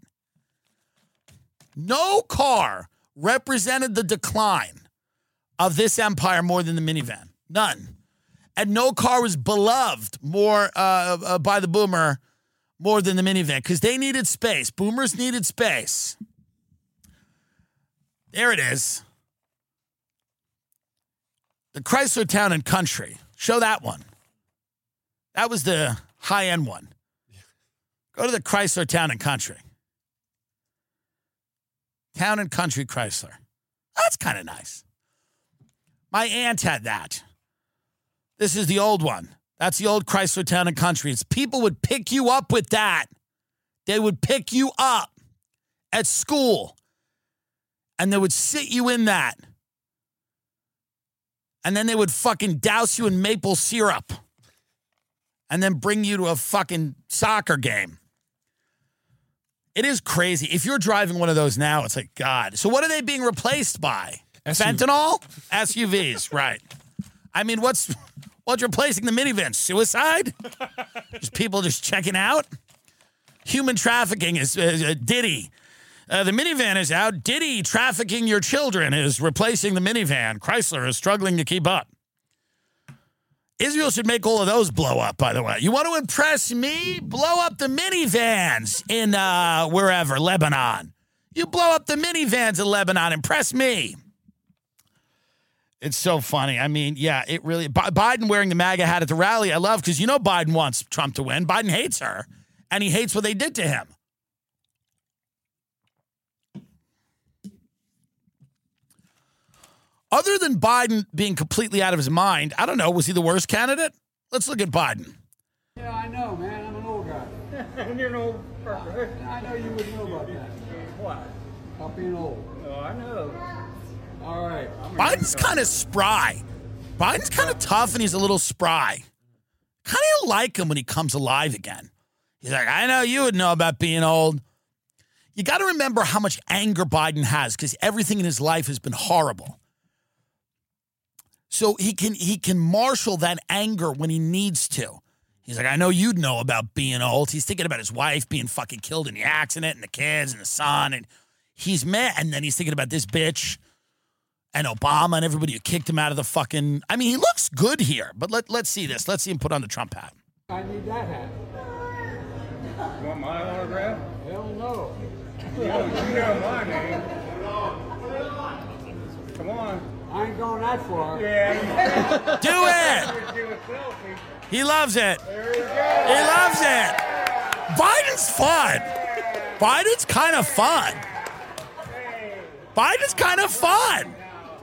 No car represented the decline of this empire more than the minivan. None. And no car was beloved more uh, uh, by the boomer more than the minivan because they needed space. Boomers needed space. There it is. The Chrysler Town and Country. Show that one. That was the high-end one. Go to the Chrysler Town and Country. Town and Country Chrysler. That's kind of nice. My aunt had that. This is the old one. That's the old Chrysler Town and Country. It's people would pick you up with that. They would pick you up at school. And they would sit you in that. And then they would fucking douse you in maple syrup. And then bring you to a fucking soccer game. It is crazy. If you're driving one of those now, it's like, God. So what are they being replaced by? S U V. Fentanyl? S U Vs, right. I mean, what's what's replacing the minivan? Suicide? Just people just checking out? Human trafficking is uh, Diddy. Uh, the minivan is out. Diddy trafficking your children is replacing the minivan. Chrysler is struggling to keep up. Israel should make all of those blow up, by the way. You want to impress me? Blow up the minivans in uh, wherever, Lebanon. You blow up the minivans in Lebanon. Impress me. It's so funny. I mean, yeah, it really... B- Biden wearing the MAGA hat at the rally, I love, because you know Biden wants Trump to win. Biden hates her, and he hates what they did to him. Other than Biden being completely out of his mind, I don't know, was he the worst candidate? Let's look at Biden. Yeah, I know, man. I'm an old guy. And you're an old person. I know you wouldn't know about that. What? About being old. Oh, I know. All right. Biden's kind of spry. Biden's kind of tough and he's a little spry. Kind of like him when he comes alive again. He's like, I know you would know about being old. You got to remember how much anger Biden has because everything in his life has been horrible. So he can he can marshal that anger when he needs to. He's like, I know you'd know about being old. He's thinking about his wife being fucking killed in the accident and the kids and the son. And he's mad. And then he's thinking about this bitch and Obama and everybody who kicked him out of the fucking... I mean, he looks good here. But let, let's see this. Let's see him put on the Trump hat. I need that hat. You want my autograph? Hell no. You know, you know my name. Come on. I ain't going that far. Yeah. Do it! Do a selfie. He loves it. There you go. He loves it. Biden's fun. Biden's kind of fun. Biden's kind of fun.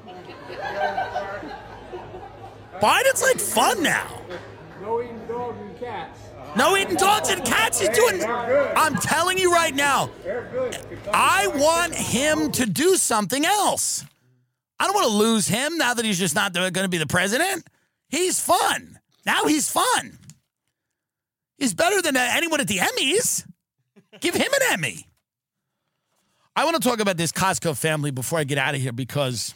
Biden's like fun now. No eating dogs and cats. No eating dogs and cats. He's doing. I'm telling you right now. I want him to do something else. I don't want to lose him now that he's just not going to be the president. He's fun. Now he's fun. He's better than anyone at the Emmys. Give him an Emmy. I want to talk about this Costco family before I get out of here because,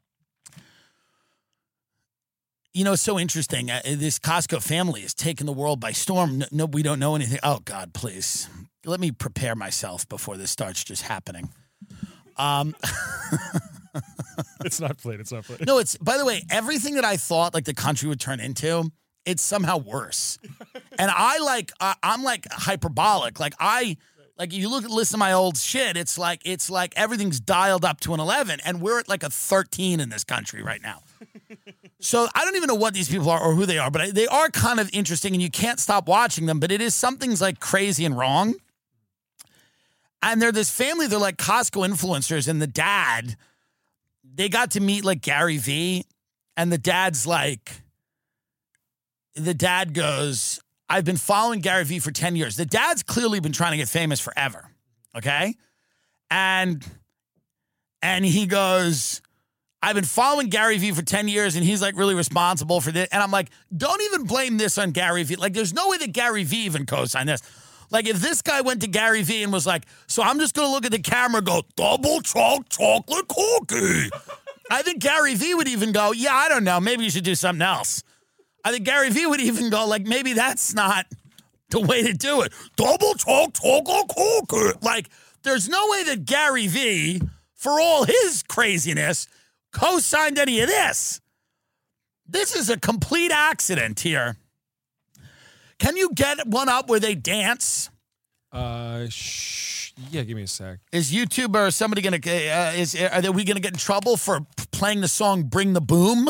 you know, it's so interesting. Uh, this Costco family is taking the world by storm. No, no, we don't know anything. Oh, God, please. Let me prepare myself before this starts just happening. Um... It's not played. It's not played. No, it's, by the way, everything that I thought like the country would turn into, it's somehow worse. And I like, uh, I'm like hyperbolic. Like I, like you look at, listen to my old shit. It's like, it's like everything's dialed up to an eleven and we're at like a thirteen in this country right now. So I don't even know what these people are or who they are, but they are kind of interesting and you can't stop watching them, but it is something's like crazy and wrong. And they're this family, they're like Costco influencers and the dad, they got to meet like Gary Vee and the dad's like, the dad goes, I've been following Gary Vee for ten years. The dad's clearly been trying to get famous forever, okay? And, and he goes, I've been following Gary Vee for ten years, and he's, like, really responsible for this. And I'm like, don't even blame this on Gary Vee. Like, there's no way that Gary Vee even co-signed this. Like, if this guy went to Gary Vee and was like, so I'm just going to look at the camera and go, double chalk chocolate cookie. I think Gary Vee would even go, yeah, I don't know. Maybe you should do something else. I think Gary Vee would even go, like, maybe that's not the way to do it. Double chalk chocolate cookie. Like, there's no way that Gary Vee, for all his craziness, co-signed any of this. This is a complete accident here. Can you get one up where they dance? Uh, shh. Yeah, give me a sec. Is YouTube or somebody going to, uh, is, are they, we going to get in trouble for playing the song Bring the Boom?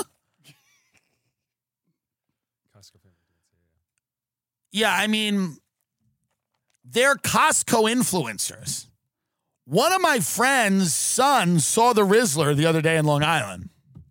Yeah, I mean, they're Costco influencers. One of my friend's sons saw the Rizzler the other day in Long Island.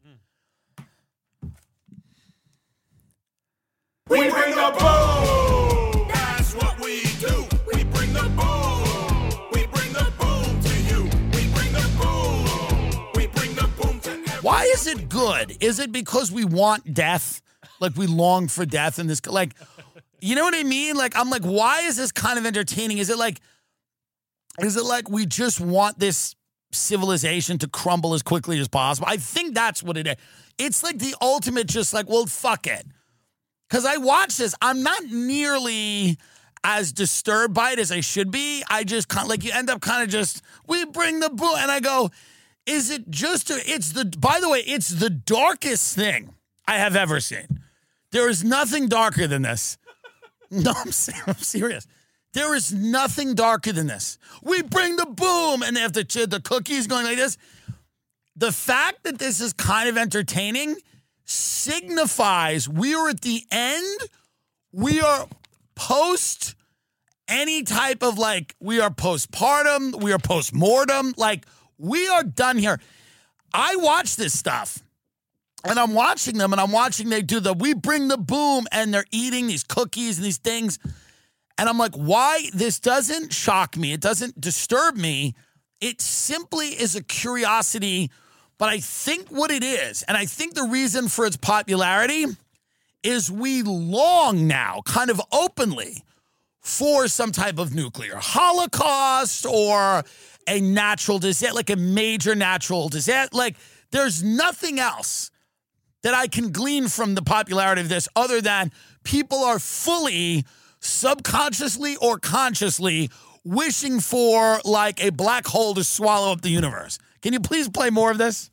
We bring the boom. That's what we do. We bring the boom. We bring the boom to you. We bring the boom. We bring the boom to everyone. Why is it good? Is it because we want death? Like we long for death in this, like, you know what I mean? Like, I'm like, why is this kind of entertaining? Is it like, is it like we just want this civilization to crumble as quickly as possible? I think that's what it is. It's like the ultimate just like, well, fuck it. Because I watch this, I'm not nearly as disturbed by it as I should be. I just kind of, like, you end up kind of just, we bring the boom, and I go, is it just, a, it's the, by the way, it's the darkest thing I have ever seen. There is nothing darker than this. No, I'm, I'm serious. There is nothing darker than this. We bring the boom, and they have the, the cookies going like this. The fact that this is kind of entertaining signifies we are at the end. We are post any type of, like, we are postpartum. We are postmortem. Like, we are done here. I watch this stuff, and I'm watching them, and I'm watching they do the, we bring the boom, and they're eating these cookies and these things. And I'm like, why? This doesn't shock me. It doesn't disturb me. It simply is a curiosity. But I think what it is, and I think the reason for its popularity, is we long now, kind of openly, for some type of nuclear holocaust or a natural disaster, like a major natural disaster. Like, there's nothing else that I can glean from the popularity of this other than people are fully, subconsciously or consciously, wishing for, like, a black hole to swallow up the universe. Can you please play more of this?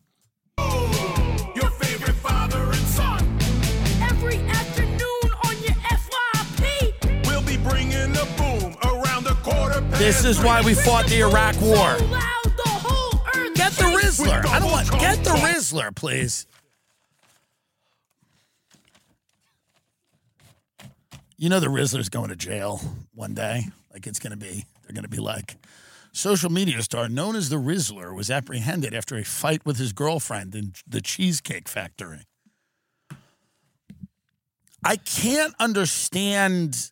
Your favorite father and son. Every afternoon on your F Y P. We'll be bringing the boom around the quarter. This is why we fought the Iraq War. Get the Rizzler. I don't want, get the Rizzler, please. You know the Rizzler's going to jail one day. Like, it's going to be, they're going to be like, social media star known as the Rizzler was apprehended after a fight with his girlfriend in the Cheesecake Factory. I can't understand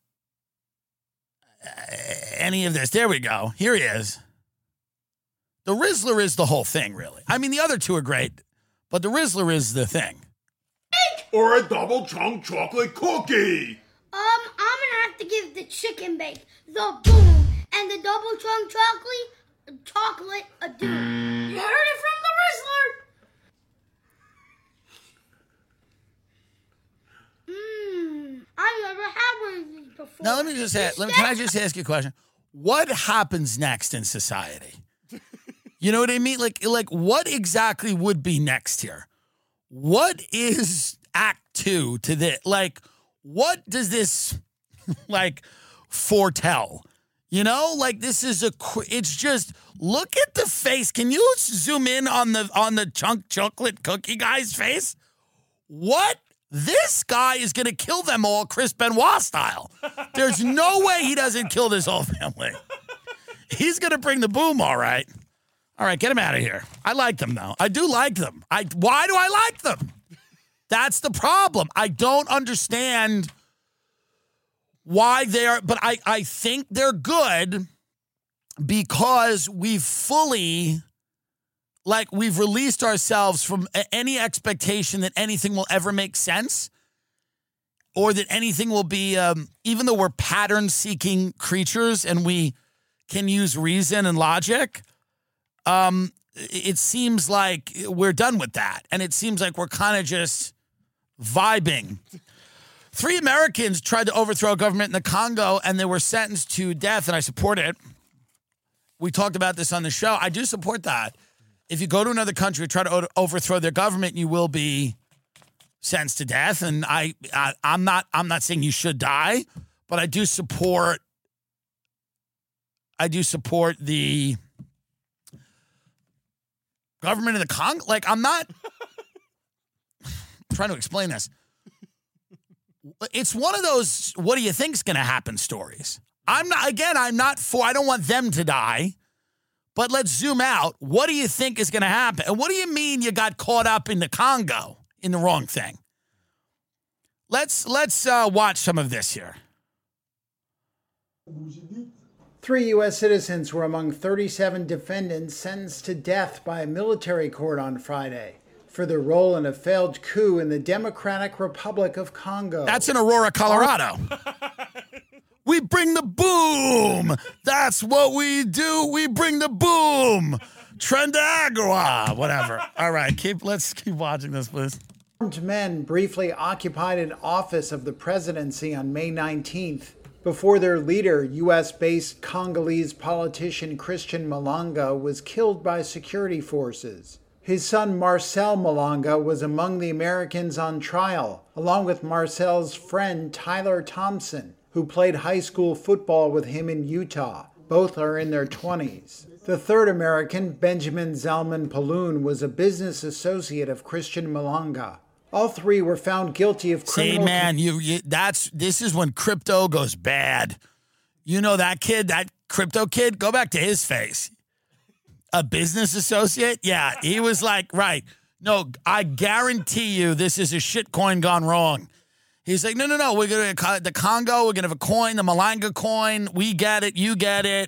any of this. There we go. Here he is. The Rizzler is the whole thing, really. I mean, the other two are great, but the Rizzler is the thing. Or a double chunk chocolate cookie. Um, I'm gonna have to give the chicken bake, the boom, and the double chunk chocolate, chocolate a do. You heard it from the Rizzler. Mmm, I've never had one of these before. Now, let me just ask, let me, can I just ask you a question? What happens next in society? You know what I mean? Like, like what exactly would be next here? What is act two to this? Like, what does this, like, foretell? You know, like, this is a, it's just, look at the face. Can you zoom in on the, on the chunk chocolate cookie guy's face? What? This guy is going to kill them all Chris Benoit style. There's no way he doesn't kill this whole family. He's going to bring the boom, all right. All right, get him out of here. I like them, though. I do like them. I, why do I like them? That's the problem. I don't understand why they are, but I, I think they're good because we've fully, like, we've released ourselves from any expectation that anything will ever make sense or that anything will be, um, even though we're pattern-seeking creatures and we can use reason and logic, um, it seems like we're done with that. And it seems like we're kind of just vibing. Three Americans tried to overthrow a government in the Congo, and they were sentenced to death, and I support it. We talked about this on the show. I do support that. If you go to another country, try to o- overthrow their government, you will be sentenced to death. And I, I, I'm not, I'm not saying you should die, but I do support. I do support the government of the Congo. Like, I'm not I'm trying to explain this. It's one of those, what do you think's going to happen stories. I'm not, again, I'm not for, I don't want them to die, but let's zoom out. What do you think is going to happen? And what do you mean you got caught up in the Congo in the wrong thing? Let's, let's uh, watch some of this here. Three U S citizens were among thirty-seven defendants sentenced to death by a military court on Friday for their role in a failed coup in the Democratic Republic of Congo. That's in Aurora, Colorado. We bring the boom. That's what we do. We bring the boom. Trendagua, whatever. All right, keep. Let's keep watching this, please. Armed men briefly occupied an office of the presidency on May nineteenth before their leader, U S-based Congolese politician Christian Malanga, was killed by security forces. His son Marcel Malanga was among the Americans on trial, along with Marcel's friend Tyler Thompson, who played high school football with him in Utah. Both are in their twenties. The third American, Benjamin Zalman Paloon, was a business associate of Christian Malanga. All three were found guilty of criminal... See, man, you, you that's this is when crypto goes bad. You know that kid, that crypto kid? Go back to his face. A business associate? Yeah, he was like, right. No, I guarantee you this is a shit coin gone wrong. He's like, no, no, no, we're going to, the Congo, we're going to have a coin, the Malanga coin. We get it, you get it.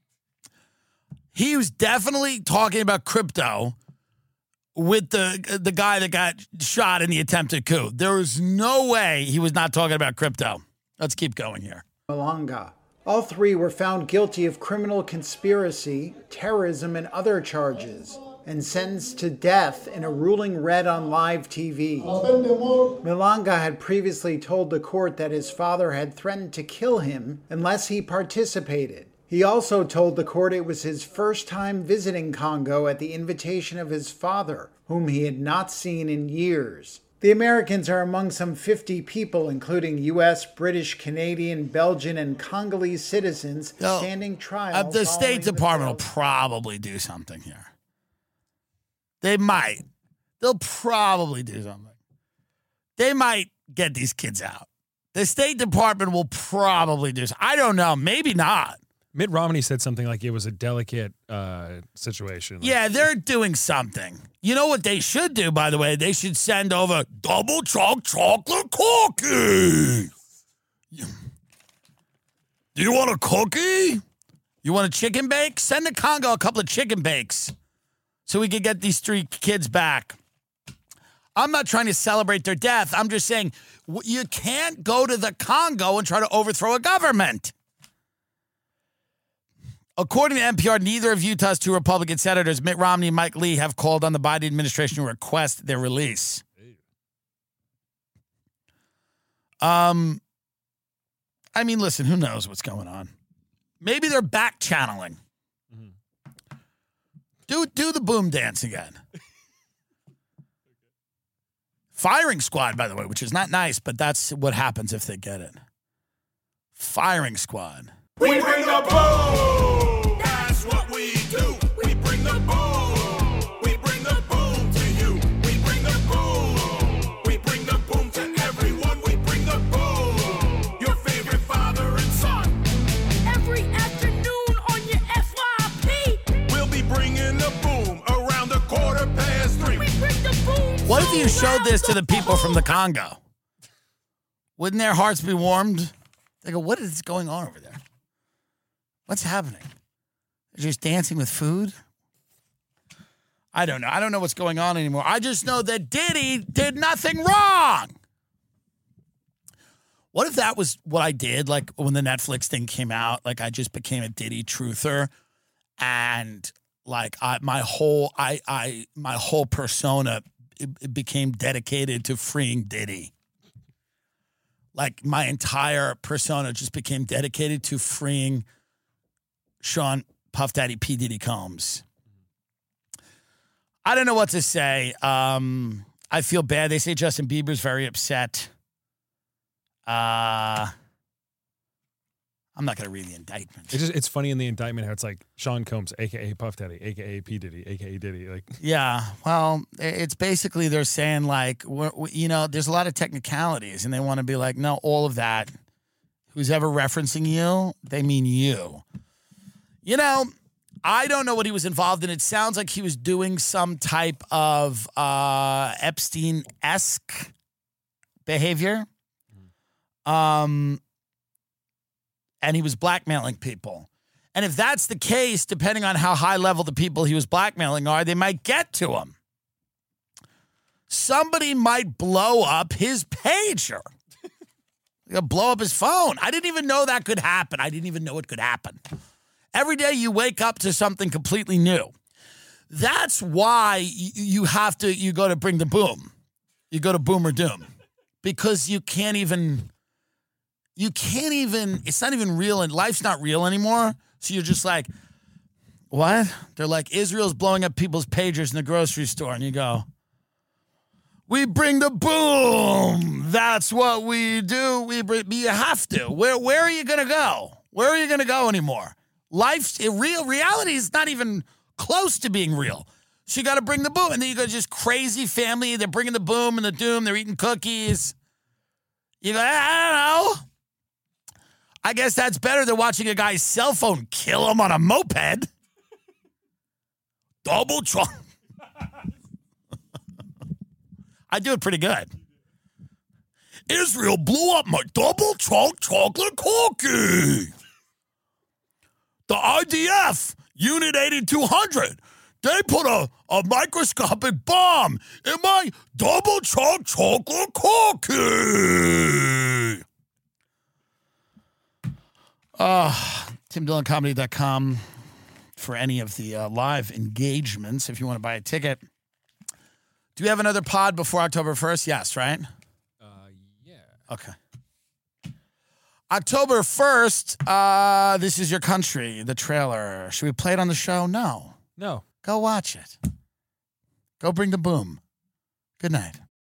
He was definitely talking about crypto with the the guy that got shot in the attempted coup. There was no way he was not talking about crypto. Let's keep going here. Malanga. All three were found guilty of criminal conspiracy, terrorism, and other charges, and sentenced to death in a ruling read on live T V. Malanga had previously told the court that his father had threatened to kill him unless he participated. He also told the court it was his first time visiting Congo at the invitation of his father, whom he had not seen in years. The Americans are among some fifty people, including U S, British, Canadian, Belgian, and Congolese citizens No, standing trial. Uh, the State the Department will probably do something here. They might. They'll probably do something. They might get these kids out. The State Department will probably do something. I don't know. Maybe not. Mitt Romney said something like it was a delicate uh, situation. Like, Yeah, they're doing something. You know what they should do, by the way? They should send over double choc chocolate cookie. Do you want a cookie? You want a chicken bake? Send the Congo a couple of chicken bakes so we could get these three kids back. I'm not trying to celebrate their death. I'm just saying you can't go to the Congo and try to overthrow a government. According to N P R, neither of Utah's two Republican senators, Mitt Romney and Mike Lee, have called on the Biden administration to request their release. Um, I mean, listen, who knows what's going on? Maybe they're back channeling. Mm-hmm. Do do the boom dance again. Firing squad, by the way, which is not nice, but that's what happens if they get it. Firing squad. We bring the boom. That's what we do. We bring the boom. We bring the boom to you. We bring the boom. We bring the boom to everyone. We bring the boom. Your favorite father and son. Every afternoon on your F Y P. We'll be bringing the boom around the quarter past three. We bring the boom. What if you showed around this to the the people from the Congo? Wouldn't their hearts be warmed? They go, what is going on over there? What's happening? They're just dancing with food? I don't know. I don't know what's going on anymore. I just know that Diddy did nothing wrong. What if that was what I did? Like when the Netflix thing came out, like I just became a Diddy truther, and like I, my whole, I, I, my whole persona it, it became dedicated to freeing Diddy. Like my entire persona just became dedicated to freeing Sean Puff Daddy P. Diddy Combs. I don't know what to say. Um, I feel bad. They say Justin Bieber's very upset. Uh, I'm not going to read the indictment. It's just, it's funny in the indictment how it's like Sean Combs, a k a. Puff Daddy, a k a. P. Diddy, a k a. Diddy. Like, yeah, well, it's basically they're saying like, we're, we, you know, there's a lot of technicalities, and they want to be like, no, all of that. Who's ever referencing you, they mean you. You know, I don't know what he was involved in. It sounds like he was doing some type of uh, Epstein-esque behavior. Um, and he was blackmailing people. And if that's the case, depending on how high level the people he was blackmailing are, they might get to him. Somebody might blow up his pager. They'll blow up his phone. I didn't even know that could happen. I didn't even know it could happen. Every day you wake up to something completely new. That's why you have to, you go to bring the boom. You go to boom or doom. Because you can't even, you can't even, it's not even real, and life's not real anymore. So you're just like, what? They're like, Israel's blowing up people's pagers in the grocery store. And you go, we bring the boom. That's what we do. We bring, you have to. Where, where are you going to go? Where are you going to go anymore? Life's real. Reality is not even close to being real. So you got to bring the boom. And then you go just crazy family. They're bringing the boom and the doom. They're eating cookies. You go, I don't know. I guess that's better than watching a guy's cell phone kill him on a moped. Double trunk. I do it pretty good. Israel blew up my double trunk chocolate cookie. The I D F, Unit eighty-two hundred, they put a, a microscopic bomb in my double chunk chocolate cookie. Uh, Tim Dillon Comedy dot com for any of the uh, live engagements if you want to buy a ticket. Do we have another pod before October first? Yes, right? Uh, yeah. Okay. October first, uh, This Is Your Country, the trailer. Should we play it on the show? No. No. Go watch it. Go bring the boom. Good night.